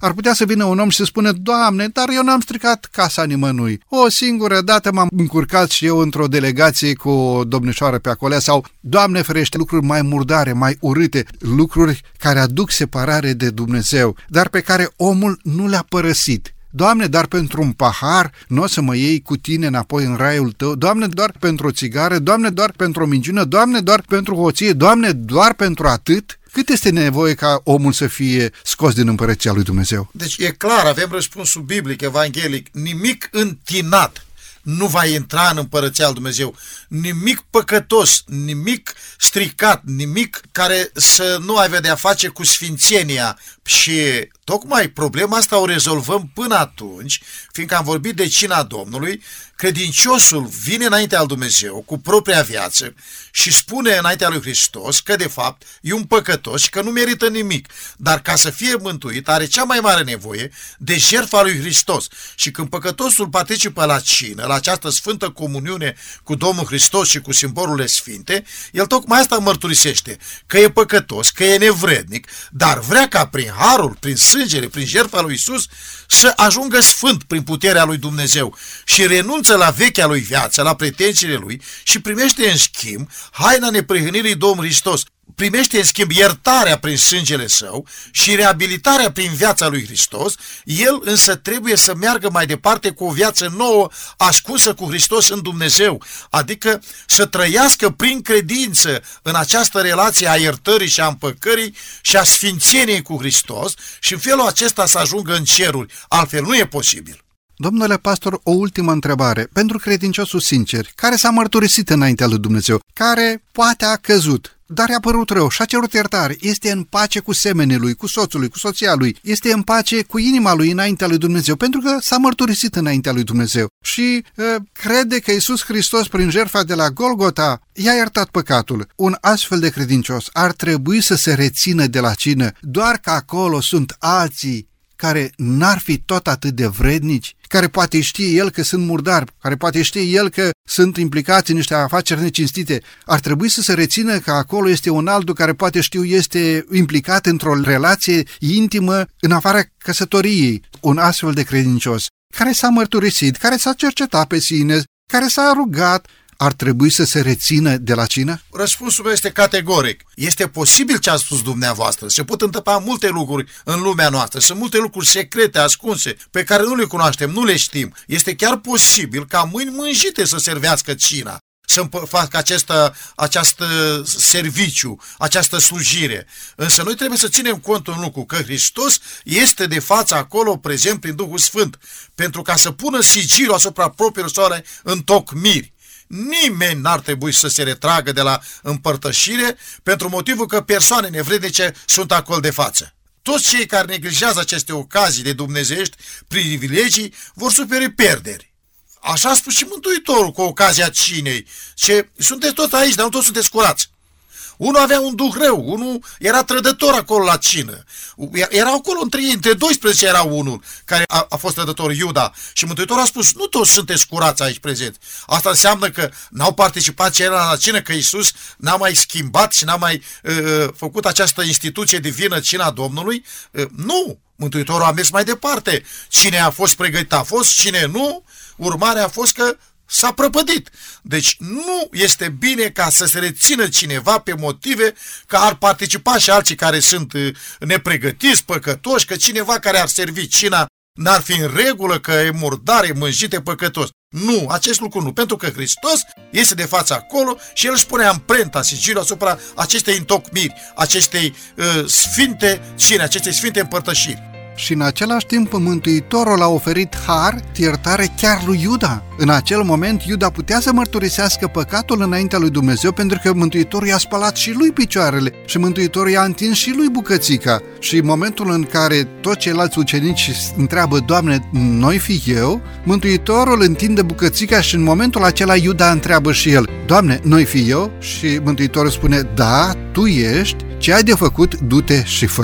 Ar putea să vină un om și să spună: Doamne, dar eu n-am stricat casa nimănui. O singură dată m-am încurcat și eu într-o delegație cu o domnișoară pe acolo, sau, Doamne ferește, lucruri mai murdare, mai urâte, lucruri care aduc separare de Dumnezeu, dar pe care omul nu le-a părăsit. Doamne, dar pentru un pahar nu o să mă iei cu tine înapoi în raiul tău? Doamne, doar pentru o țigară? Doamne, doar pentru o minciună? Doamne, doar pentru o hoție? Doamne, doar pentru atât? Cât este nevoie ca omul să fie scos din împărăția lui Dumnezeu? Deci e clar, avem răspunsul biblic, evanghelic: nimic întinat nu va intra în împărăția lui Dumnezeu. Nimic păcătos, nimic stricat, nimic care să nu aibă de a face cu sfințenia. Și tocmai problema asta o rezolvăm până atunci, fiindcă am vorbit de cina Domnului. Credinciosul vine înaintea lui Dumnezeu cu propria viață și spune înaintea lui Hristos că de fapt e un păcătos și că nu merită nimic, dar ca să fie mântuit are cea mai mare nevoie de jertfa lui Hristos. Și când păcătosul participă la cină, la această sfântă comuniune cu Domnul Hristos și cu simbolurile sfinte, el tocmai asta mărturisește, că e păcătos, că e nevrednic, dar vrea ca prin harul, prin sângele, prin jertfa lui Iisus să ajungă sfânt prin puterea lui Dumnezeu și renunță la vechea lui viață, la pretențiile lui și primește în schimb haina neprihănirii Domnului Hristos. Primește în schimb iertarea prin sângele său și reabilitarea prin viața lui Hristos. El însă trebuie să meargă mai departe cu o viață nouă, ascunsă cu Hristos în Dumnezeu, adică să trăiască prin credință în această relație a iertării și a împăcării și a sfințeniei cu Hristos și în felul acesta să ajungă în ceruri. Altfel nu e posibil. Domnule pastor, o ultimă întrebare. Pentru credinciosul sincer, care s-a mărturisit înaintea lui Dumnezeu, care poate a căzut, dar i-a părut rău și a cerut iertare, este în pace cu semenii lui, cu soțul lui, cu soția lui, este în pace cu inima lui înaintea lui Dumnezeu, pentru că s-a mărturisit înaintea lui Dumnezeu și uh, crede că Iisus Hristos, prin jertfa de la Golgota, i-a iertat păcatul. Un astfel de credincios ar trebui să se rețină de la cină, doar că acolo sunt alții care n-ar fi tot atât de vrednici, care poate știe el că sunt murdari, care poate știe el că sunt implicați în niște afaceri necinstite. Ar trebui să se rețină că acolo este un altul care poate știu este implicat într-o relație intimă în afara căsătoriei. Un astfel de credincios care s-a mărturisit, care s-a cercetat pe sine, care s-a rugat, ar trebui să se rețină de la cină? Răspunsul meu este categoric. Este posibil ce a spus dumneavoastră. Se pot întâmpla multe lucruri în lumea noastră. Sunt multe lucruri secrete, ascunse, pe care nu le cunoaștem, nu le știm. Este chiar posibil ca mâini mânjite să servească cina, să facă această, această serviciu, această slujire. Însă noi trebuie să ținem cont un lucru, că Hristos este de față acolo prezent prin Duhul Sfânt, pentru ca să pună sigilul asupra propriilor sale întocmiri. Nimeni n-ar trebui să se retragă de la împărtășire pentru motivul că persoane nevrednice sunt acolo de față. Toți cei care neglijează aceste ocazii de dumnezeiești privilegii vor suferi pierderi. Așa a spus și Mântuitorul cu ocazia cinei, ce sunteți toți aici, dar nu toți sunteți curați. Unul avea un duh rău, unul era trădător acolo la cină. Era acolo între ei, între doisprezece era unul care a, a fost trădător, Iuda. Și Mântuitorul a spus: nu toți sunteți curați aici prezenți. Asta înseamnă că n-au participat ceilalți la cină, că Iisus n-a mai schimbat și n-a mai uh, făcut această instituție divină, cina Domnului. Uh, nu! Mântuitorul a mers mai departe. Cine a fost pregătit a fost, cine nu, urmarea a fost că s-a prăpădit. Deci nu este bine ca să se rețină cineva pe motive că ar participa și alții care sunt nepregătiți, păcătoși, că cineva care ar servi cina n-ar fi în regulă, că e murdar, e mânjit, e păcătos. Nu, acest lucru nu, pentru că Hristos este de față acolo și El își pune amprenta, sigilul asupra acestei întocmiri, acestei uh, sfinte cine, acestei sfinte împărtășiri. Și în același timp Mântuitorul a oferit har, iertare chiar lui Iuda. În acel moment Iuda putea să mărturisească păcatul înaintea lui Dumnezeu, pentru că Mântuitorul i-a spălat și lui picioarele și Mântuitorul i-a întins și lui bucățica. Și în momentul în care toți ceilalți ucenici întreabă: Doamne, noi fi eu? Mântuitorul întinde bucățica și în momentul acela Iuda întreabă și el: Doamne, noi fi eu? Și Mântuitorul spune: da, tu ești, ce ai de făcut, du-te și fă.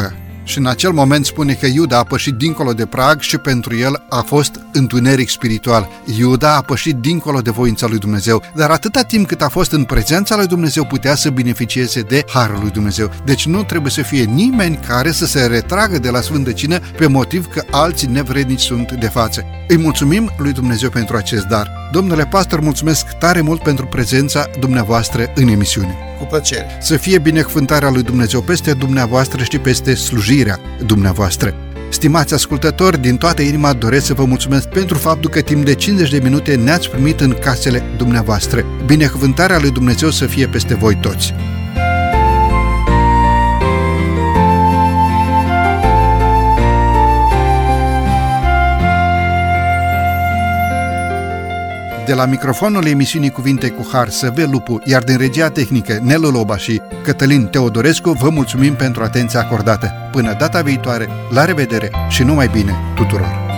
Și în acel moment spune că Iuda a pășit dincolo de prag și pentru el a fost întuneric spiritual. Iuda a pășit dincolo de voința lui Dumnezeu, dar atâta timp cât a fost în prezența lui Dumnezeu putea să beneficieze de harul lui Dumnezeu. Deci nu trebuie să fie nimeni care să se retragă de la Sfântă Cină pe motiv că alții nevrednici sunt de față. Îi mulțumim lui Dumnezeu pentru acest dar. Domnule pastor, mulțumesc tare mult pentru prezența dumneavoastră în emisiune. Cu plăcere. Să fie binecuvântarea lui Dumnezeu peste dumneavoastră și peste slujirea dumneavoastră. Stimați ascultători, din toată inima doresc să vă mulțumesc pentru faptul că timp de cincizeci de minute ne-ați primit în casele dumneavoastră. Binecuvântarea lui Dumnezeu să fie peste voi toți. De la microfonul emisiunii Cuvinte cu Har, Săvel Lupu, iar din regia tehnică Nelu Loba și Cătălin Teodorescu, vă mulțumim pentru atenția acordată. Până data viitoare, la revedere și numai bine tuturor!